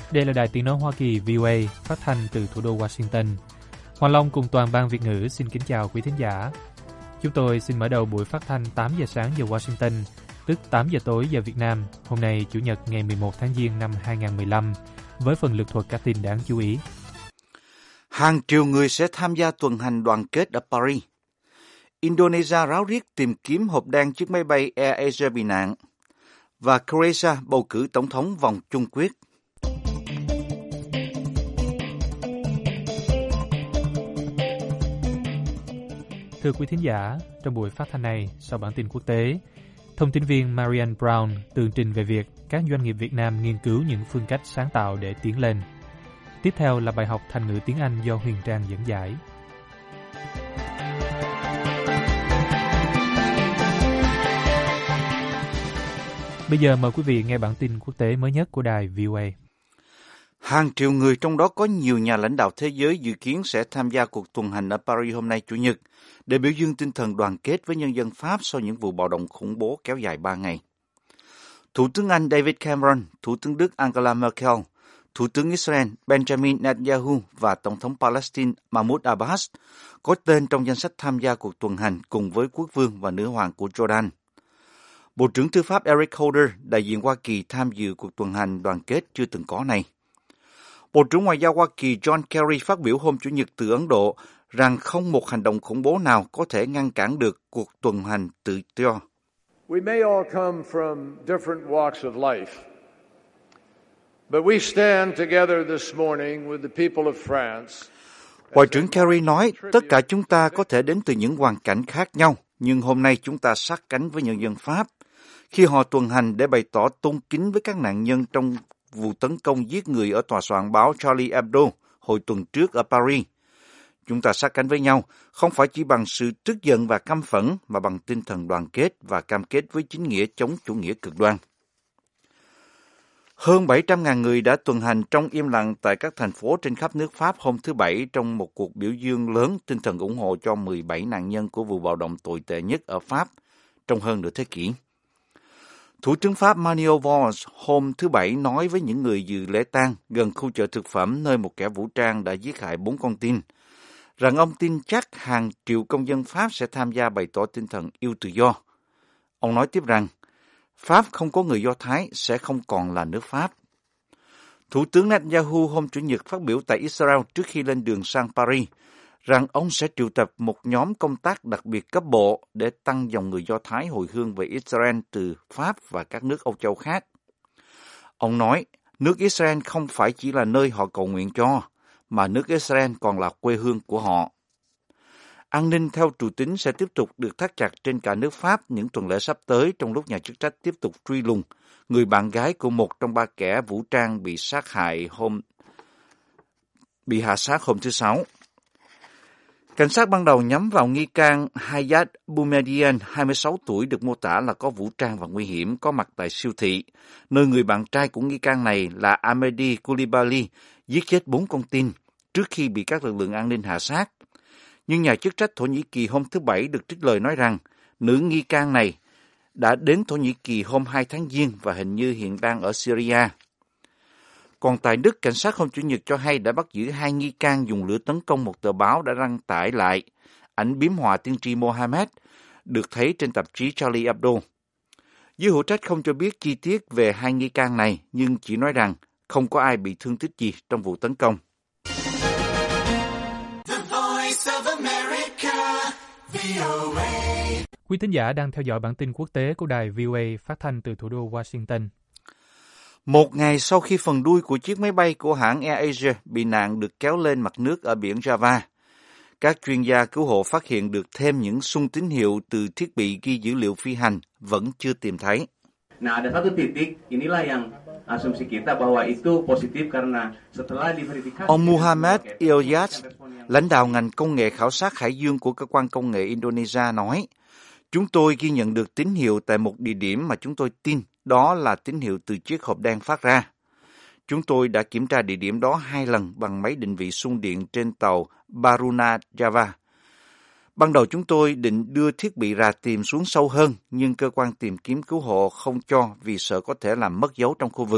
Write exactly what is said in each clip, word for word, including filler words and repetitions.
Đây là Đài Tiếng nói Hoa Kỳ vê o a phát thanh từ thủ đô Washington. Hoàng Long cùng toàn ban Việt ngữ xin kính chào quý thính giả. Chúng tôi xin mở đầu buổi phát thanh tám giờ sáng giờ Washington, tức tám giờ tối giờ Việt Nam, hôm nay Chủ nhật ngày mười một tháng Giêng năm hai nghìn không trăm mười lăm, với phần lược thuật các tin đáng chú ý. Hàng triệu người sẽ tham gia tuần hành đoàn kết ở Paris. Indonesia ráo riết tìm kiếm hộp đen chiếc máy bay AirAsia bị nạn. Và Croatia bầu cử tổng thống vòng chung quyết. Thưa quý thính giả, trong buổi phát thanh này, sau bản tin quốc tế, thông tin viên Marianne Brown tường trình về việc các doanh nghiệp Việt Nam nghiên cứu những phương cách sáng tạo để tiến lên. Tiếp theo là bài học Thành ngữ tiếng Anh do Huyền Trang dẫn giải. Bây giờ mời quý vị nghe bản tin quốc tế mới nhất của đài vê o a. Hàng triệu người, trong đó có nhiều nhà lãnh đạo thế giới, dự kiến sẽ tham gia cuộc tuần hành ở Paris hôm nay Chủ nhật để biểu dương tinh thần đoàn kết với nhân dân Pháp sau những vụ bạo động khủng bố kéo dài ba ngày. Thủ tướng Anh David Cameron, Thủ tướng Đức Angela Merkel, Thủ tướng Israel Benjamin Netanyahu và Tổng thống Palestine Mahmoud Abbas có tên trong danh sách tham gia cuộc tuần hành cùng với quốc vương và nữ hoàng của Jordan. Bộ trưởng Tư pháp Eric Holder, đại diện Hoa Kỳ tham dự cuộc tuần hành đoàn kết chưa từng có này. Bộ trưởng Ngoại giao Hoa Kỳ John Kerry phát biểu hôm Chủ nhật từ Ấn Độ rằng không một hành động khủng bố nào có thể ngăn cản được cuộc tuần hành tự do. We may all come from different walks of life, but we stand together this morning with the people of France. Ngoại trưởng Kerry nói, tất cả chúng ta có thể đến từ những hoàn cảnh khác nhau, nhưng hôm nay chúng ta sát cánh với nhân dân Pháp khi họ tuần hành để bày tỏ tôn kính với các nạn nhân trong vụ tấn công giết người ở tòa soạn báo Charlie Hebdo hồi tuần trước ở Paris. Chúng ta sát cánh với nhau, không phải chỉ bằng sự tức giận và căm phẫn, mà bằng tinh thần đoàn kết và cam kết với chính nghĩa chống chủ nghĩa cực đoan. Hơn bảy trăm nghìn người đã tuần hành trong im lặng tại các thành phố trên khắp nước Pháp hôm thứ Bảy trong một cuộc biểu dương lớn tinh thần ủng hộ cho mười bảy nạn nhân của vụ bạo động tồi tệ nhất ở Pháp trong hơn nửa thế kỷ. Thủ tướng Pháp Manuel Valls hôm thứ Bảy nói với những người dự lễ tang gần khu chợ thực phẩm nơi một kẻ vũ trang đã giết hại bốn con tin, rằng ông tin chắc hàng triệu công dân Pháp sẽ tham gia bày tỏ tinh thần yêu tự do. Ông nói tiếp rằng, Pháp không có người Do Thái sẽ không còn là nước Pháp. Thủ tướng Netanyahu hôm Chủ nhật phát biểu tại Israel trước khi lên đường sang Paris, rằng ông sẽ triệu tập một nhóm công tác đặc biệt cấp bộ để tăng dòng người Do Thái hồi hương về Israel từ Pháp và các nước Âu Châu khác. Ông nói, nước Israel không phải chỉ là nơi họ cầu nguyện cho, mà nước Israel còn là quê hương của họ. An ninh theo trù tính sẽ tiếp tục được thắt chặt trên cả nước Pháp những tuần lễ sắp tới trong lúc nhà chức trách tiếp tục truy lùng người bạn gái của một trong ba kẻ vũ trang bị sát hại hôm bị hạ sát hôm thứ Sáu. Cảnh sát ban đầu nhắm vào nghi can Hayat Boumediene, hai mươi sáu tuổi, được mô tả là có vũ trang và nguy hiểm, có mặt tại siêu thị, nơi người bạn trai của nghi can này là Ahmedi Koulibaly giết chết bốn con tin trước khi bị các lực lượng an ninh hạ sát. Nhưng nhà chức trách Thổ Nhĩ Kỳ hôm thứ Bảy được trích lời nói rằng nữ nghi can này đã đến Thổ Nhĩ Kỳ hôm hai tháng Giêng và hình như hiện đang ở Syria. Còn tại Đức, cảnh sát hôm Chủ nhật cho hay đã bắt giữ hai nghi can dùng lửa tấn công một tờ báo đã đăng tải lại ảnh biếm họa tiên tri Mohammed được thấy trên tạp chí Charlie Hebdo. Giới hữu trách không cho biết chi tiết về hai nghi can này, nhưng chỉ nói rằng không có ai bị thương tích gì trong vụ tấn công. Quý thính giả đang theo dõi bản tin quốc tế của đài vê o a phát thanh từ thủ đô Washington. Một ngày sau khi phần đuôi của chiếc máy bay của hãng AirAsia bị nạn được kéo lên mặt nước ở biển Java, các chuyên gia cứu hộ phát hiện được thêm những xung tín hiệu từ thiết bị ghi dữ liệu phi hành vẫn chưa tìm thấy. Nah, ada satu titik, inilah yang asumsi kita bahwa itu positif karena setelah diverifikasi. Ông Muhammad Ilyas, lãnh đạo ngành công nghệ khảo sát hải dương của cơ quan công nghệ Indonesia nói, chúng tôi ghi nhận được tín hiệu tại một địa điểm mà chúng tôi tin đó là tín hiệu từ chiếc hộp đen phát ra. Chúng tôi đã kiểm tra địa điểm đó hai lần bằng máy định vị xung điện trên tàu Baruna Java. Ban đầu chúng tôi định đưa thiết bị rà tìm xuống sâu hơn, nhưng cơ quan tìm kiếm cứu hộ không cho vì sợ có thể làm mất dấu trong khu vực.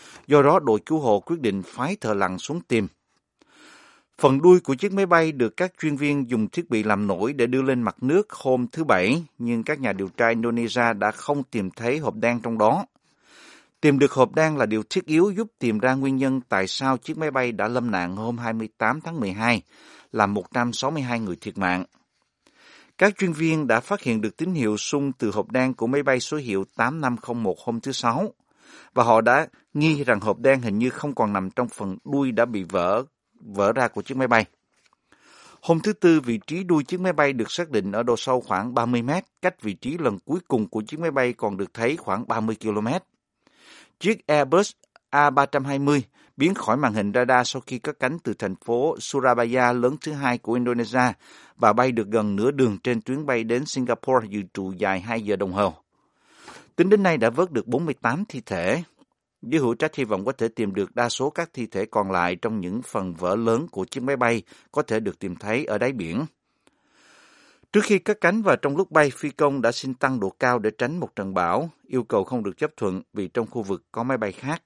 Do đó, đội cứu hộ quyết định phái thợ lặn xuống tìm. Phần đuôi của chiếc máy bay được các chuyên viên dùng thiết bị làm nổi để đưa lên mặt nước hôm thứ Bảy, nhưng các nhà điều tra Indonesia đã không tìm thấy hộp đen trong đó. Tìm được hộp đen là điều thiết yếu giúp tìm ra nguyên nhân tại sao chiếc máy bay đã lâm nạn hôm hai mươi tám tháng mười hai, làm một trăm sáu mươi hai người thiệt mạng. Các chuyên viên đã phát hiện được tín hiệu xung từ hộp đen của máy bay số hiệu tám năm không một hôm thứ Sáu, và họ đã nghi rằng hộp đen hình như không còn nằm trong phần đuôi đã bị vỡ, vỡ ra của chiếc máy bay. Hôm thứ Tư, vị trí đuôi chiếc máy bay được xác định ở độ sâu khoảng ba mươi mét, cách vị trí lần cuối cùng của chiếc máy bay còn được thấy khoảng ba mươi ki lô mét. Chiếc Airbus A ba trăm hai mươi biến khỏi màn hình radar sau khi cất cánh từ thành phố Surabaya lớn thứ hai của Indonesia và bay được gần nửa đường trên tuyến bay đến Singapore dự trù dài hai giờ đồng hồ. Tính đến nay đã vớt được bốn mươi tám thi thể. Giới hữu trách hy vọng có thể tìm được đa số các thi thể còn lại trong những phần vỡ lớn của chiếc máy bay có thể được tìm thấy ở đáy biển. Trước khi cất cánh và trong lúc bay, phi công đã xin tăng độ cao để tránh một trận bão, yêu cầu không được chấp thuận vì trong khu vực có máy bay khác.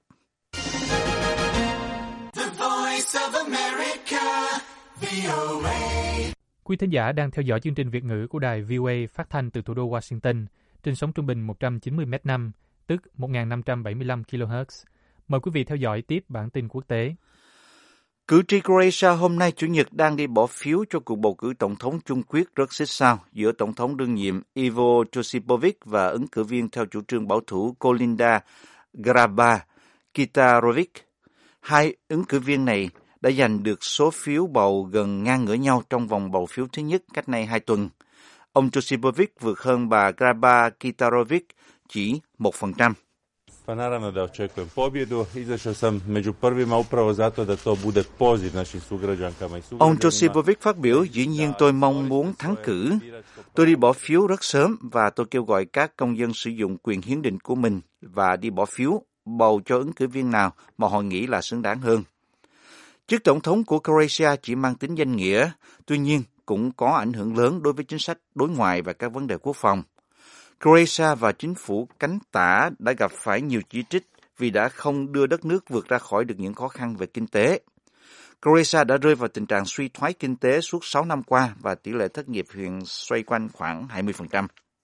Quý thính giả đang theo dõi chương trình Việt ngữ của đài vê o a phát thanh từ thủ đô Washington trên sóng trung bình một trăm chín mươi mét năm, tức một nghìn năm trăm bảy mươi lăm ki lô héc. Mời quý vị theo dõi tiếp bản tin quốc tế. Cử tri Croatia hôm nay Chủ nhật đang đi bỏ phiếu cho cuộc bầu cử tổng thống chung quyết rất xích sao giữa tổng thống đương nhiệm Ivo Josipovic và ứng cử viên theo chủ trương bảo thủ Kolinda Grabar-Kitarovic. Hai ứng cử viên này đã giành được số phiếu bầu gần ngang ngửa nhau trong vòng bầu phiếu thứ nhất cách nay hai tuần. Ông Josipovic vượt hơn bà Grabar-Kitarovic chỉ một phần trăm. Pa naravno da očekujem pobjedu. Izašao sam među prvima upravo zato da to bude poziv našim sugrađankama i sugrađanima. Ông Josipovic phát biểu, dĩ nhiên tôi mong muốn thắng cử. Tôi đi bỏ phiếu rất sớm và tôi kêu gọi các công dân sử dụng quyền hiến định của mình và đi bỏ phiếu, bầu cho ứng cử viên nào mà họ nghĩ là xứng đáng hơn. Chức tổng thống của Croatia chỉ mang tính danh nghĩa, tuy nhiên cũng có ảnh hưởng lớn đối với chính sách đối ngoại và các vấn đề quốc phòng. Croatia và chính phủ cánh tả đã gặp phải nhiều chỉ trích vì đã không đưa đất nước vượt ra khỏi được những khó khăn về kinh tế. Croatia đã rơi vào tình trạng suy thoái kinh tế suốt sáu năm qua và tỷ lệ thất nghiệp hiện xoay quanh khoảng hai mươi phần trăm.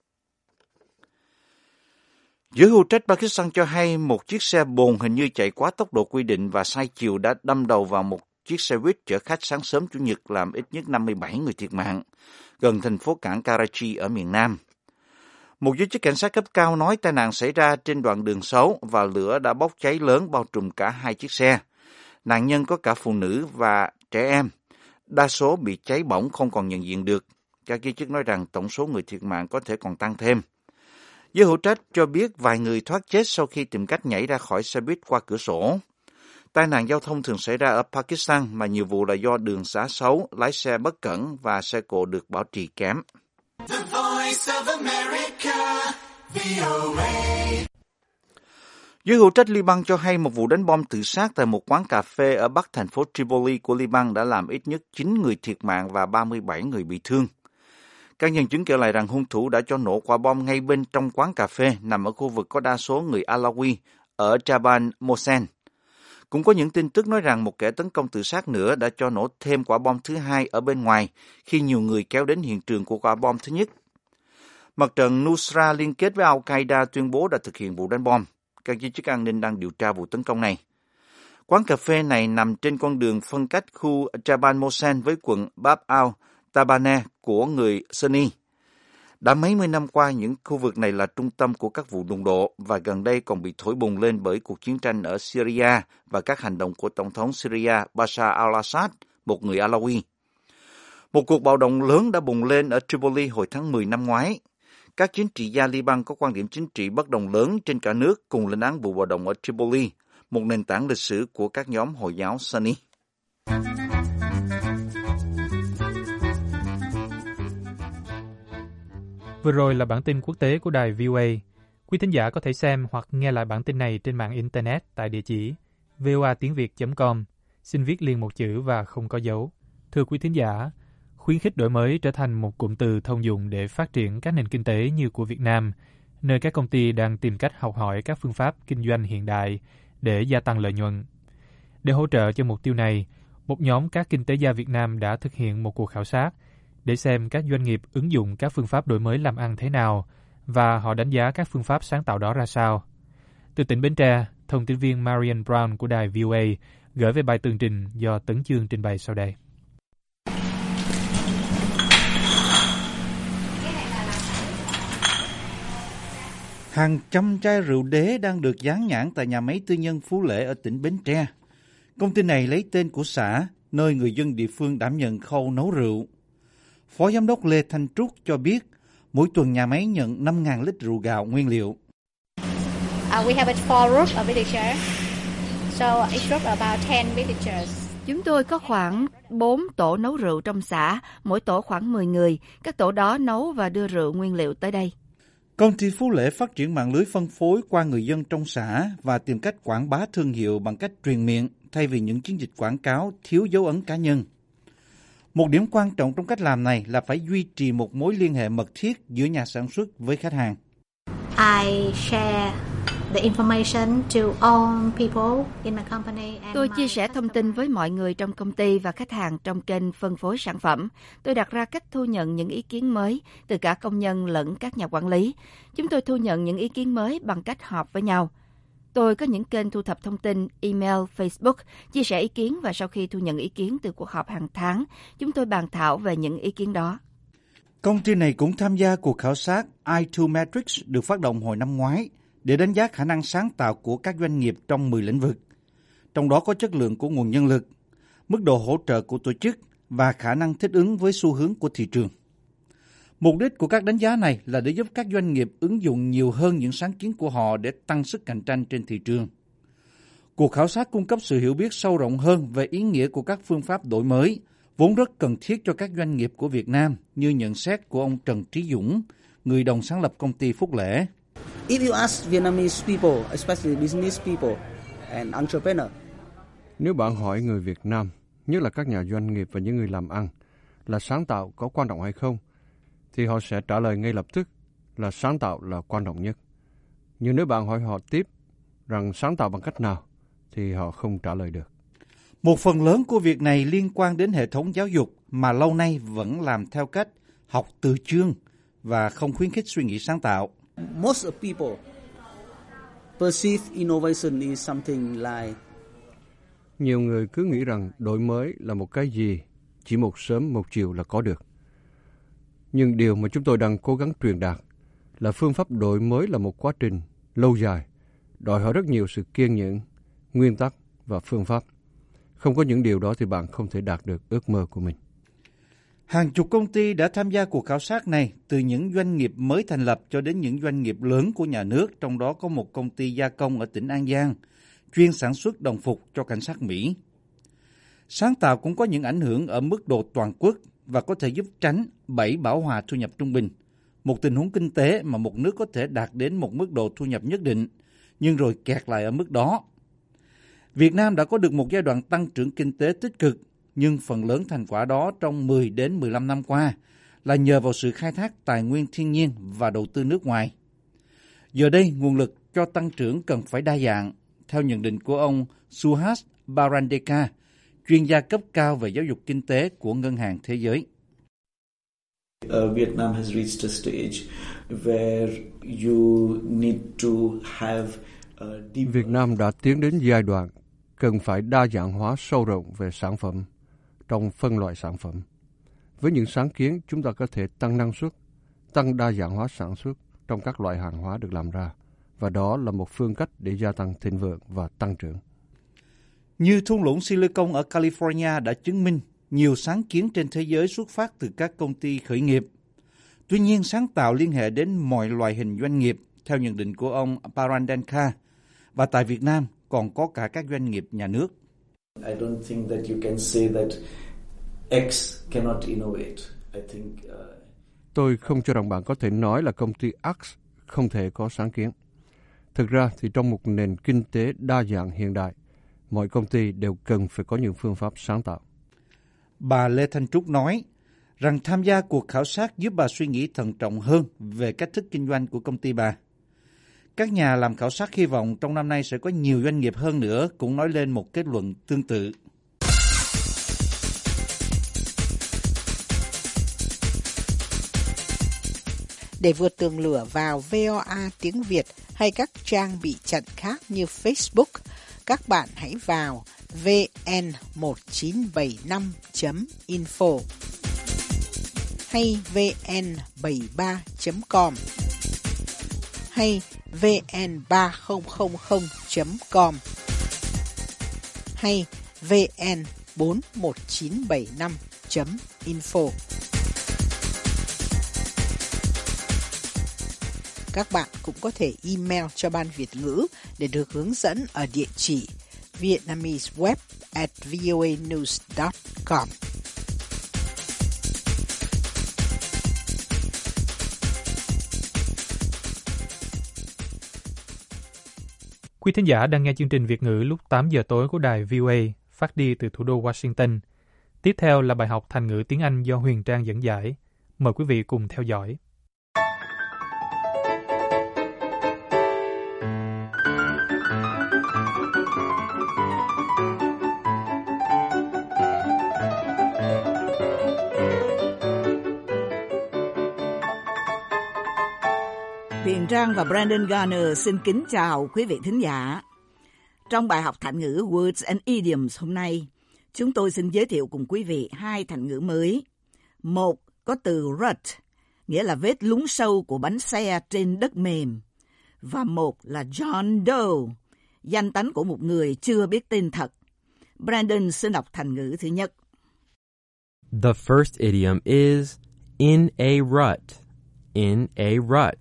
Giới hữu trách Pakistan cho hay một chiếc xe bồn hình như chạy quá tốc độ quy định và sai chiều đã đâm đầu vào một chiếc xe buýt chở khách sáng sớm Chủ nhật làm ít nhất năm mươi bảy người thiệt mạng, gần thành phố cảng Karachi ở miền Nam. Một giới chức cảnh sát cấp cao nói tai nạn xảy ra trên đoạn đường xấu và lửa đã bốc cháy lớn bao trùm cả hai chiếc xe. Nạn nhân có cả phụ nữ và trẻ em. Đa số bị cháy bỏng không còn nhận diện được. Các giới chức nói rằng tổng số người thiệt mạng có thể còn tăng thêm. Giới hữu trách cho biết vài người thoát chết sau khi tìm cách nhảy ra khỏi xe buýt qua cửa sổ. Tai nạn giao thông thường xảy ra ở Pakistan mà nhiều vụ là do đường xá xấu, lái xe bất cẩn và xe cộ được bảo trì kém. The Voice of America, vê o a. Giới hữu trách Liban cho hay một vụ đánh bom tự sát tại một quán cà phê ở bắc thành phố Tripoli của Liban đã làm ít nhất chín người thiệt mạng và ba mươi bảy người bị thương. Các nhân chứng kể lại rằng hung thủ đã cho nổ quả bom ngay bên trong quán cà phê nằm ở khu vực có đa số người Alawi ở Jabal Mohsen. Cũng có những tin tức nói rằng một kẻ tấn công tự sát nữa đã cho nổ thêm quả bom thứ hai ở bên ngoài khi nhiều người kéo đến hiện trường của quả bom thứ nhất. Mặt trận Nusra liên kết với Al-Qaeda tuyên bố đã thực hiện vụ đánh bom. Các giới chức an ninh đang điều tra vụ tấn công này. Quán cà phê này nằm trên con đường phân cách khu Jabal Mohsen với quận Bab al-Tabane của người Sunni. Đã mấy mươi năm qua, những khu vực này là trung tâm của các vụ đụng độ và gần đây còn bị thổi bùng lên bởi cuộc chiến tranh ở Syria và các hành động của Tổng thống Syria Bashar al-Assad, một người Alawi. Một cuộc bạo động lớn đã bùng lên ở Tripoli hồi tháng mười năm ngoái. Các chính trị gia Liban có quan điểm chính trị bất đồng lớn trên cả nước cùng lên án vụ bạo động ở Tripoli, một nền tảng lịch sử của các nhóm Hồi giáo Sunni. Vừa rồi là bản tin quốc tế của đài vê o a. Quý thính giả có thể xem hoặc nghe lại bản tin này trên mạng Internet tại địa chỉ voa tiếng việt chấm com. Xin viết liền một chữ và không có dấu. Thưa quý thính giả, khuyến khích đổi mới trở thành một cụm từ thông dụng để phát triển các nền kinh tế như của Việt Nam, nơi các công ty đang tìm cách học hỏi các phương pháp kinh doanh hiện đại để gia tăng lợi nhuận. Để hỗ trợ cho mục tiêu này, một nhóm các kinh tế gia Việt Nam đã thực hiện một cuộc khảo sát để xem các doanh nghiệp ứng dụng các phương pháp đổi mới làm ăn thế nào và họ đánh giá các phương pháp sáng tạo đó ra sao. Từ tỉnh Bến Tre, thông tin viên Marian Brown của đài vê o a gửi về bài tường trình do Tấn Chương trình bày sau đây. Hàng trăm chai rượu đế đang được dán nhãn tại nhà máy tư nhân Phú Lễ ở tỉnh Bến Tre. Công ty này lấy tên của xã, nơi người dân địa phương đảm nhận khâu nấu rượu. Phó Giám đốc Lê Thanh Trúc cho biết, mỗi tuần nhà máy nhận năm nghìn lít rượu gạo nguyên liệu. Uh, we have four groups of villagers, so each group about ten villagers. Chúng tôi có khoảng bốn tổ nấu rượu trong xã, mỗi tổ khoảng mười người. Các tổ đó nấu và đưa rượu nguyên liệu tới đây. Công ty Phú Lễ phát triển mạng lưới phân phối qua người dân trong xã và tìm cách quảng bá thương hiệu bằng cách truyền miệng thay vì những chiến dịch quảng cáo thiếu dấu ấn cá nhân. Một điểm quan trọng trong cách làm này là phải duy trì một mối liên hệ mật thiết giữa nhà sản xuất với khách hàng. I share the information to all people in my company. Tôi chia sẻ thông tin với mọi người trong công ty và khách hàng trong kênh phân phối sản phẩm. Tôi đặt ra cách thu nhận những ý kiến mới từ cả công nhân lẫn các nhà quản lý. Chúng tôi thu nhận những ý kiến mới bằng cách họp với nhau. Tôi có những kênh thu thập thông tin, email, Facebook, chia sẻ ý kiến và sau khi thu nhận ý kiến từ cuộc họp hàng tháng, chúng tôi bàn thảo về những ý kiến đó. Công ty này cũng tham gia cuộc khảo sát i hai Matrix được phát động hồi năm ngoái để đánh giá khả năng sáng tạo của các doanh nghiệp trong mười lĩnh vực. Trong đó có chất lượng của nguồn nhân lực, mức độ hỗ trợ của tổ chức và khả năng thích ứng với xu hướng của thị trường. Mục đích của các đánh giá này là để giúp các doanh nghiệp ứng dụng nhiều hơn những sáng kiến của họ để tăng sức cạnh tranh trên thị trường. Cuộc khảo sát cung cấp sự hiểu biết sâu rộng hơn về ý nghĩa của các phương pháp đổi mới, vốn rất cần thiết cho các doanh nghiệp của Việt Nam, như nhận xét của ông Trần Trí Dũng, người đồng sáng lập công ty Phúc Lễ. If you ask Vietnamese people, especially business people and entrepreneurs, nếu bạn hỏi người Việt Nam, nhất là các nhà doanh nghiệp và những người làm ăn, là sáng tạo có quan trọng hay không, thì họ sẽ trả lời ngay lập tức là sáng tạo là quan trọng nhất. Nhưng nếu bạn hỏi họ tiếp rằng sáng tạo bằng cách nào, thì họ không trả lời được. Một phần lớn của việc này liên quan đến hệ thống giáo dục mà lâu nay vẫn làm theo cách học từ chương và không khuyến khích suy nghĩ sáng tạo. Most of people perceive innovation is something like Nhiều người cứ nghĩ rằng đổi mới là một cái gì chỉ một sớm một chiều là có được. Nhưng điều mà chúng tôi đang cố gắng truyền đạt là phương pháp đổi mới là một quá trình lâu dài, đòi hỏi rất nhiều sự kiên nhẫn, nguyên tắc và phương pháp. Không có những điều đó thì bạn không thể đạt được ước mơ của mình. Hàng chục công ty đã tham gia cuộc khảo sát này, từ những doanh nghiệp mới thành lập cho đến những doanh nghiệp lớn của nhà nước, trong đó có một công ty gia công ở tỉnh An Giang, chuyên sản xuất đồng phục cho cảnh sát Mỹ. Sáng tạo cũng có những ảnh hưởng ở mức độ toàn quốc và có thể giúp tránh bẫy bão hòa thu nhập trung bình, một tình huống kinh tế mà một nước có thể đạt đến một mức độ thu nhập nhất định, nhưng rồi kẹt lại ở mức đó. Việt Nam đã có được một giai đoạn tăng trưởng kinh tế tích cực, nhưng phần lớn thành quả đó trong mười đến mười lăm năm qua là nhờ vào sự khai thác tài nguyên thiên nhiên và đầu tư nước ngoài. Giờ đây, nguồn lực cho tăng trưởng cần phải đa dạng, theo nhận định của ông Suhas Barandeka, chuyên gia cấp cao về giáo dục kinh tế của Ngân hàng Thế giới. Uh, Vietnam has reached a stage where you need to have a deep... Việt Nam đã tiến đến giai đoạn cần phải đa dạng hóa sâu rộng về sản phẩm trong phân loại sản phẩm. Với những sáng kiến, chúng ta có thể tăng năng suất, tăng đa dạng hóa sản xuất trong các loại hàng hóa được làm ra, và đó là một phương cách để gia tăng thịnh vượng và tăng trưởng. Như thung lũng Silicon ở California đã chứng minh, nhiều sáng kiến trên thế giới xuất phát từ các công ty khởi nghiệp. Tuy nhiên, sáng tạo liên hệ đến mọi loại hình doanh nghiệp, theo nhận định của ông Parandenka, và tại Việt Nam còn có cả các doanh nghiệp nhà nước. I don't think that you can say that X cannot innovate. I think uh... Tôi không cho rằng bạn có thể nói là công ty X không thể có sáng kiến. Thực ra thì trong một nền kinh tế đa dạng hiện đại, mọi công ty đều cần phải có những phương pháp sáng tạo. Bà Lê Thanh Trúc nói rằng tham gia cuộc khảo sát giúp bà suy nghĩ thận trọng hơn về cách thức kinh doanh của công ty bà. Các nhà làm khảo sát hy vọng trong năm nay sẽ có nhiều doanh nghiệp hơn nữa cũng nói lên một kết luận tương tự. Để vượt tường lửa vào vê o a tiếng Việt hay các trang bị chặn khác như Facebook, các bạn hãy vào vê en một chín bảy năm chấm info hay vê en bảy ba chấm com hay vê en ba không không không chấm com hay vê en bốn một chín bảy năm chấm info. Các bạn cũng có thể email cho Ban Việt ngữ để được hướng dẫn ở địa chỉ vietnameseweb at voanews dot com. Quý thính giả đang nghe chương trình Việt ngữ lúc tám giờ tối của đài vê o a phát đi từ thủ đô Washington. Tiếp theo là bài học thành ngữ tiếng Anh do Huyền Trang dẫn giải. Mời quý vị cùng theo dõi. Huyền Trang và Brandon Garner xin kính chào quý vị thính giả. Trong bài học thành ngữ Words and Idioms hôm nay, chúng tôi xin giới thiệu cùng quý vị hai thành ngữ mới. Một có từ rut, nghĩa là vết lún sâu của bánh xe trên đất mềm. Và một là John Doe, danh tánh của một người chưa biết tên thật. Brandon xin đọc thành ngữ thứ nhất. The first idiom is in a rut. In a rut.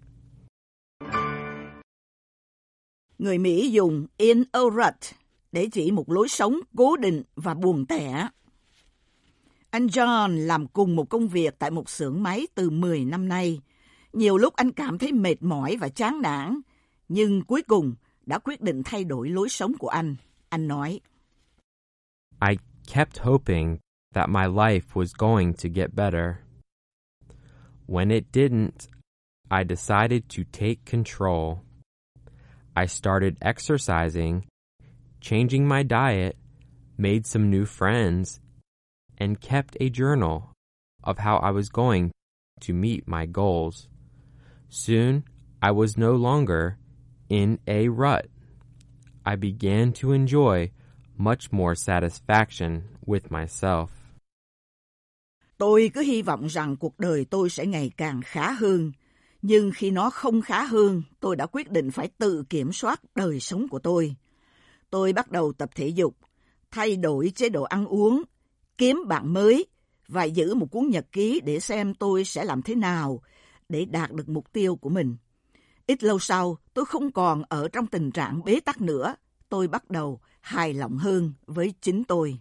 Người Mỹ dùng in a rut để chỉ một lối sống cố định và buồn tẻ. Anh John làm cùng một công việc tại một xưởng máy từ mười năm nay. Nhiều lúc anh cảm thấy mệt mỏi và chán nản, nhưng cuối cùng đã quyết định thay đổi lối sống của anh. Anh nói, I kept hoping that my life was going to get better. When it didn't, I decided to take control. I started exercising, changing my diet, made some new friends, and kept a journal of how I was going to meet my goals. Soon, I was no longer in a rut. I began to enjoy much more satisfaction with myself. Tôi cứ hy vọng rằng cuộc đời tôi sẽ ngày càng khá hơn. Nhưng khi nó không khá hơn, tôi đã quyết định phải tự kiểm soát đời sống của tôi. Tôi bắt đầu tập thể dục, thay đổi chế độ ăn uống, kiếm bạn mới và giữ một cuốn nhật ký để xem tôi sẽ làm thế nào để đạt được mục tiêu của mình. Ít lâu sau, tôi không còn ở trong tình trạng bế tắc nữa. Tôi bắt đầu hài lòng hơn với chính tôi.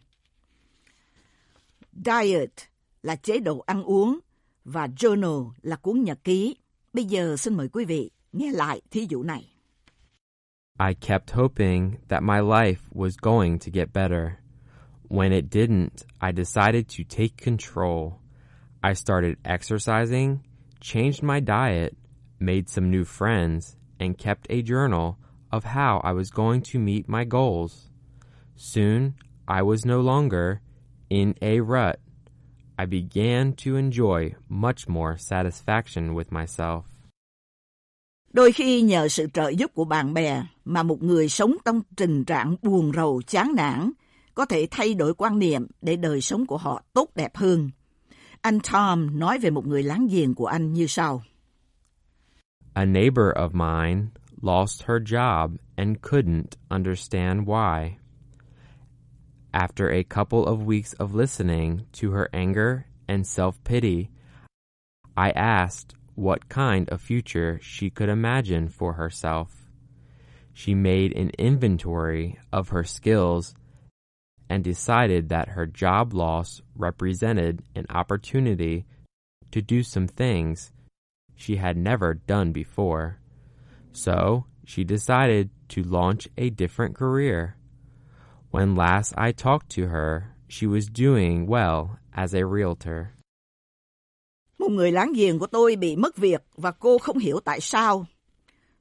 Diet là chế độ ăn uống và journal là cuốn nhật ký. Bây giờ xin mời quý vị nghe lại thí dụ này. I kept hoping that my life was going to get better. When it didn't, I decided to take control. I started exercising, changed my diet, made some new friends, and kept a journal of how I was going to meet my goals. Soon, I was no longer in a rut. I began to enjoy much more satisfaction with myself. Đôi khi nhờ sự trợ giúp của bạn bè mà một người sống trong tình trạng buồn rầu chán nản có thể thay đổi quan niệm để đời sống của họ tốt đẹp hơn. Anh Tom nói về một người láng giềng của anh như sau. A neighbor of mine lost her job and couldn't understand why. After a couple of weeks of listening to her anger and self-pity, I asked what kind of future she could imagine for herself. She made an inventory of her skills and decided that her job loss represented an opportunity to do some things she had never done before. So she decided to launch a different career. When last I talked to her, she was doing well as a realtor. Một người láng giềng của tôi bị mất việc và cô không hiểu tại sao.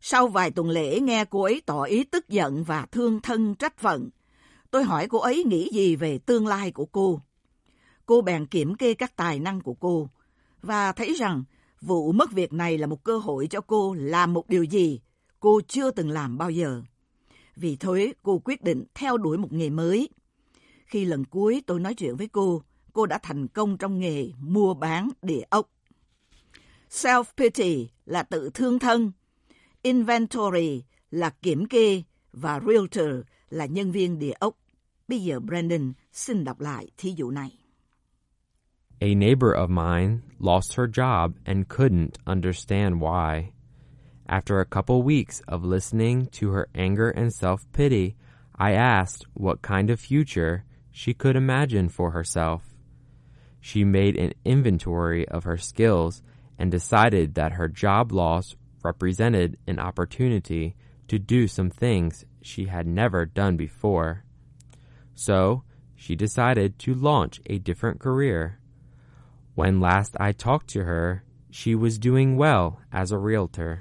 Sau vài tuần lễ nghe cô ấy tỏ ý tức giận và thương thân trách phận, tôi hỏi cô ấy nghĩ gì về tương lai của cô. Cô bèn kiểm kê các tài năng của cô và thấy rằng vụ mất việc này là một cơ hội cho cô làm một điều gì cô chưa từng làm bao giờ. Vì thế, cô quyết định theo đuổi một nghề mới. Khi lần cuối tôi nói chuyện với cô, cô đã thành công trong nghề mua bán địa ốc. Self-pity là tự thương thân, inventory là kiểm kê và realtor là nhân viên địa ốc. Bây giờ Brandon xin đọc lại thí dụ này. A neighbor of mine lost her job and couldn't understand why. After a couple weeks of listening to her anger and self-pity, I asked what kind of future she could imagine for herself. She made an inventory of her skills and decided that her job loss represented an opportunity to do some things she had never done before. So, she decided to launch a different career. When last I talked to her, she was doing well as a realtor.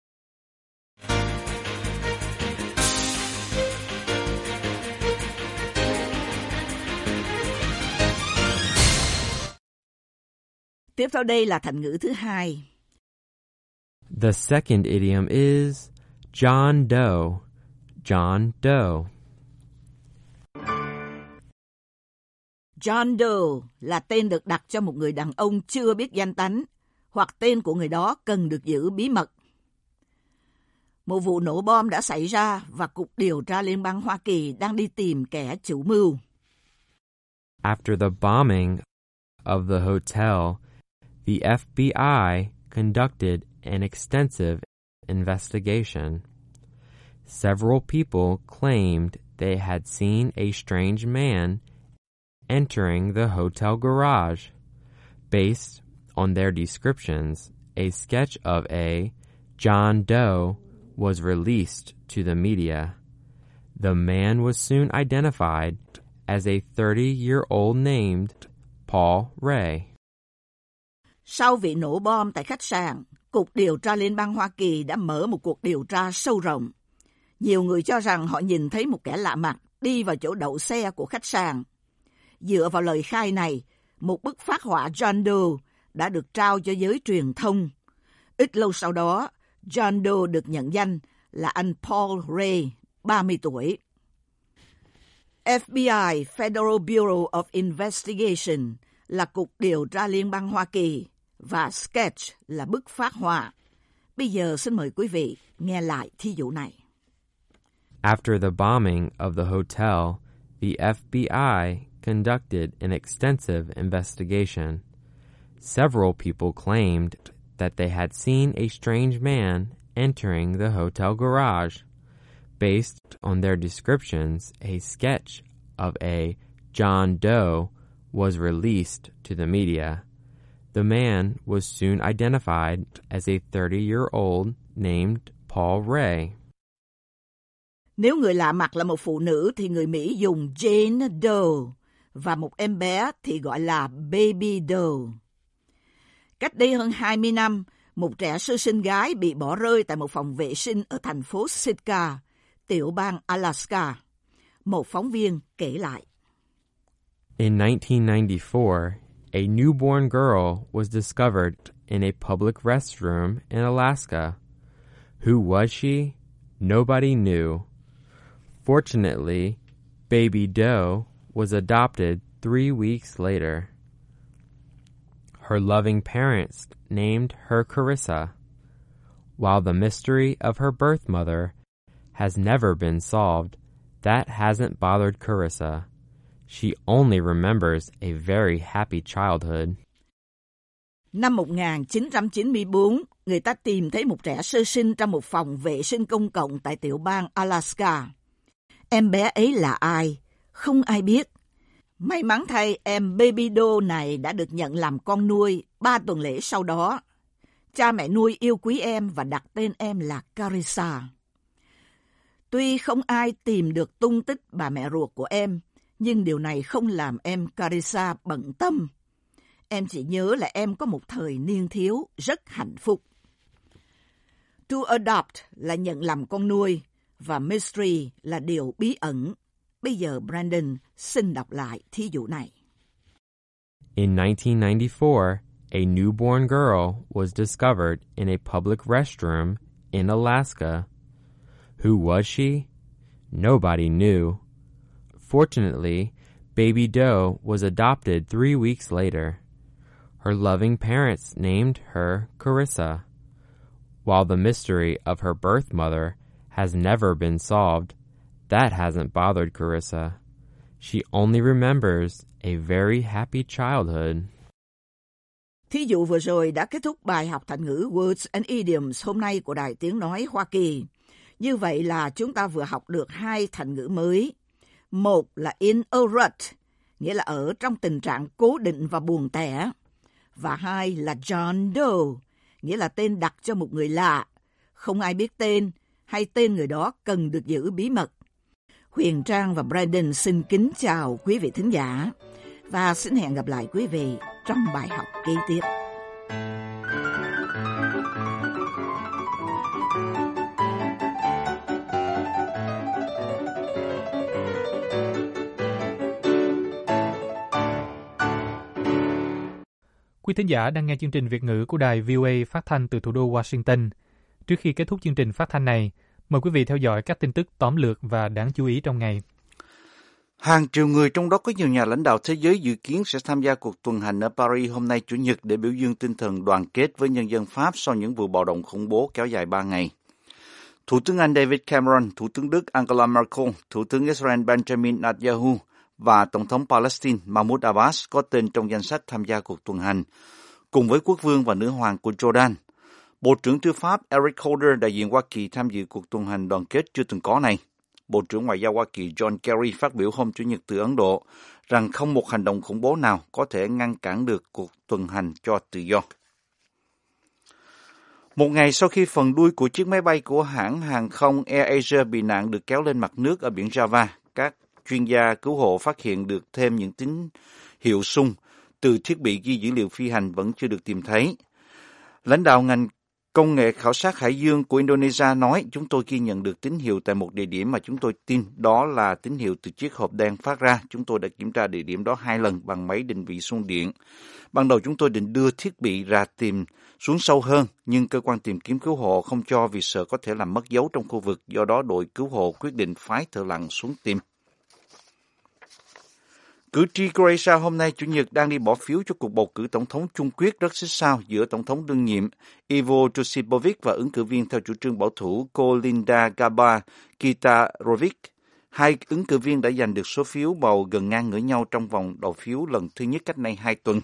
Tiếp theo đây là thành ngữ thứ hai. The second idiom is John Doe. John Doe. John Doe là tên được đặt cho một người đàn ông chưa biết danh tánh, hoặc tên của người đó cần được giữ bí mật. Một vụ nổ bom đã xảy ra và Cục Điều tra Liên bang Hoa Kỳ đang đi tìm kẻ chủ mưu. After the bombing of the hotel, the F B I conducted an extensive investigation. Several people claimed they had seen a strange man entering the hotel garage. Based on their descriptions, a sketch of a John Doe was released to the media. The man was soon identified as a thirty-year-old named Paul Ray. Sau vụ nổ bom tại khách sạn, Cục Điều tra Liên bang Hoa Kỳ đã mở một cuộc điều tra sâu rộng. Nhiều người cho rằng họ nhìn thấy một kẻ lạ mặt đi vào chỗ đậu xe của khách sạn. Dựa vào lời khai này, một bức phác họa John Doe đã được trao cho giới truyền thông. Ít lâu sau đó, John Doe được nhận danh là anh Paul Ray, ba mươi tuổi. F B I, Federal Bureau of Investigation, là Cục Điều tra Liên bang Hoa Kỳ, và sketch là bức phác họa. Bây giờ xin mời quý vị nghe lại thí dụ này. After the bombing of the hotel, the F B I conducted an extensive investigation. Several people claimed that they had seen a strange man entering the hotel garage. Based on their descriptions, a sketch of a John Doe was released to the media. The man was soon identified as a thirty-year-old named Paul Ray. Nếu người lạ mặt là một phụ nữ thì người Mỹ dùng Jane Doe và một em bé thì gọi là Baby Doe. Cách đây hơn hai mươi năm, một trẻ sơ sinh gái bị bỏ rơi tại một phòng vệ sinh ở thành phố Sitka, tiểu bang Alaska. Một phóng viên kể lại. In nineteen ninety-four, a newborn girl was discovered in a public restroom in Alaska. Who was she? Nobody knew. Fortunately, Baby Doe was adopted three weeks later. Her loving parents named her Carissa. While the mystery of her birth mother has never been solved, that hasn't bothered Carissa. She only remembers a very happy childhood. Năm một nghìn chín trăm chín mươi tư, người ta tìm thấy một trẻ sơ sinh trong một phòng vệ sinh công cộng tại tiểu bang Alaska. Em bé ấy là ai? Không ai biết. May mắn thay, em Baby Doe này đã được nhận làm con nuôi ba tuần lễ sau đó. Cha mẹ nuôi yêu quý em và đặt tên em là Carissa. Tuy không ai tìm được tung tích bà mẹ ruột của em, nhưng điều này không làm em Carissa bận tâm. Em chỉ nhớ là em có một thời niên thiếu rất hạnh phúc. To adopt là nhận làm con nuôi và mystery là điều bí ẩn. Bây giờ Brandon xin đọc lại thí dụ này. In nineteen ninety-four, a newborn girl was discovered in a public restroom in Alaska. Who was she? Nobody knew. Fortunately, baby Doe was adopted three weeks later. Her loving parents named her Carissa. While the mystery of her birth mother has never been solved, that hasn't bothered Carissa. She only remembers a very happy childhood. Thí dụ vừa rồi đã kết thúc bài học thành ngữ Words and Idioms hôm nay của Đài Tiếng Nói Hoa Kỳ. Như vậy là chúng ta vừa học được hai thành ngữ mới. Một là in a rut, nghĩa là ở trong tình trạng cố định và buồn tẻ. Và hai là John Doe, nghĩa là tên đặt cho một người lạ. Không ai biết tên hay tên người đó cần được giữ bí mật. Huyền Trang và Brandon xin kính chào quý vị thính giả và xin hẹn gặp lại quý vị trong bài học kế tiếp. Quý thính giả đang nghe chương trình Việt ngữ của đài vê o a phát thanh từ thủ đô Washington. Trước khi kết thúc chương trình phát thanh này, mời quý vị theo dõi các tin tức tóm lược và đáng chú ý trong ngày. Hàng triệu người, trong đó có nhiều nhà lãnh đạo thế giới, dự kiến sẽ tham gia cuộc tuần hành ở Paris hôm nay Chủ nhật để biểu dương tinh thần đoàn kết với nhân dân Pháp sau những vụ bạo động khủng bố kéo dài ba ngày. Thủ tướng Anh David Cameron, Thủ tướng Đức Angela Merkel, Thủ tướng Israel Benjamin Netanyahu và Tổng thống Palestine Mahmoud Abbas có tên trong danh sách tham gia cuộc tuần hành, cùng với quốc vương và nữ hoàng của Jordan. Bộ trưởng Tư pháp Eric Holder, đại diện Hoa Kỳ, tham dự cuộc tuần hành đoàn kết chưa từng có này. Bộ trưởng Ngoại giao Hoa Kỳ John Kerry phát biểu hôm Chủ nhật từ Ấn Độ rằng không một hành động khủng bố nào có thể ngăn cản được cuộc tuần hành cho tự do. Một ngày sau khi phần đuôi của chiếc máy bay của hãng hàng không AirAsia bị nạn được kéo lên mặt nước ở biển Java, các chuyên gia cứu hộ phát hiện được thêm những tín hiệu xung từ thiết bị ghi dữ liệu phi hành vẫn chưa được tìm thấy. Lãnh đạo ngành công nghệ khảo sát hải dương của Indonesia nói, chúng tôi ghi nhận được tín hiệu tại một địa điểm mà chúng tôi tin đó là tín hiệu từ chiếc hộp đen phát ra. Chúng tôi đã kiểm tra địa điểm đó hai lần bằng máy định vị xung điện. Ban đầu chúng tôi định đưa thiết bị ra tìm xuống sâu hơn, nhưng cơ quan tìm kiếm cứu hộ không cho vì sợ có thể làm mất dấu trong khu vực. Do đó đội cứu hộ quyết định phái thợ lặn xuống tìm. Cử tri Croatia hôm nay Chủ nhật đang đi bỏ phiếu cho cuộc bầu cử tổng thống chung quyết rất xích sao giữa tổng thống đương nhiệm Ivo Josipovic và ứng cử viên theo chủ trương bảo thủ Kolinda Grabar-Kitarovic. Hai ứng cử viên đã giành được số phiếu bầu gần ngang ngửa nhau trong vòng đầu phiếu lần thứ nhất cách nay hai tuần.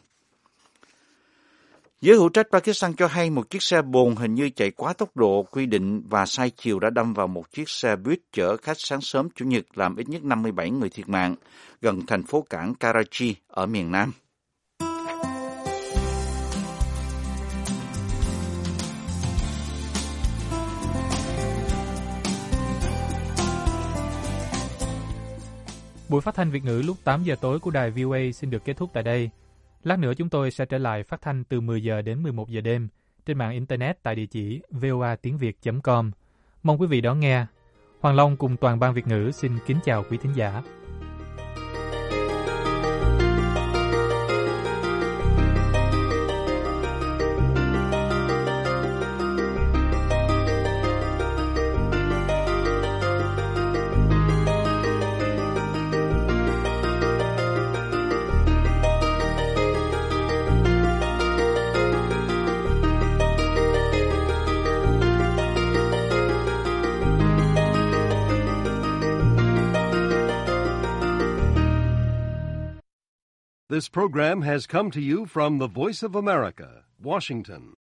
Giới hữu trách Pakistan cho hay một chiếc xe bồn hình như chạy quá tốc độ quy định và sai chiều đã đâm vào một chiếc xe buýt chở khách sáng sớm Chủ nhật, làm ít nhất năm mươi bảy người thiệt mạng gần thành phố cảng Karachi ở miền Nam. Buổi phát thanh Việt ngữ lúc tám giờ tối của đài vê o a xin được kết thúc tại đây. Lát nữa chúng tôi sẽ trở lại phát thanh từ mười giờ đến mười một giờ đêm trên mạng Internet tại địa chỉ voa tiếng việt chấm com. Mong quý vị đón nghe. Hoàng Long cùng toàn ban Việt ngữ xin kính chào quý thính giả. This program has come to you from the Voice of America, Washington.